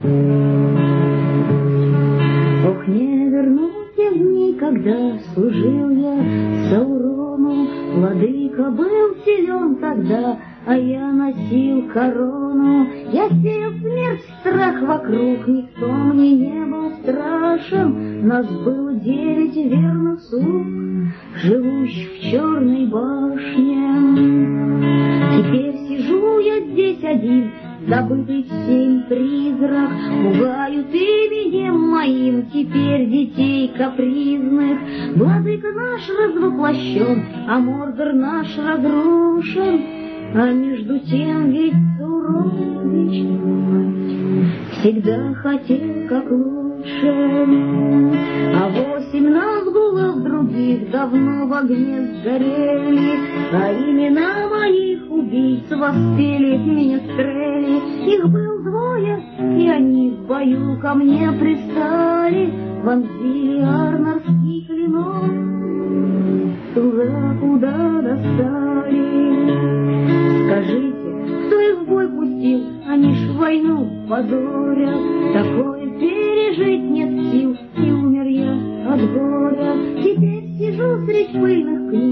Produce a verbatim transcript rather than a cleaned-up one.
Ох, не вернусь я в дни, когда служил я Саурону. Владыка был силен тогда, а я носил корону. Я сеял смерть, страх вокруг, никто мне не был страшен. Нас было девять верных слуг, живущих в черной башне. Теперь сижу я здесь один, забытый всем призрак. Пугают именем моим теперь детей капризных. Владыка наш развоплощен, а Мордор наш разрушен. А между тем ведь Саурович всегда хотел как лучше. А восемь Назгулов других давно в огне сгорели, а имена моих убийц воспели менестрели. Их было двое, и они в бою ко мне пристали, вонзили арнорский клинок туда, куда достали. Скажите, кто их в бой пустил? Они ж войну позорят. Такое пережить нет сил, и умер я от горя. Теперь сижу средь пыльных книг,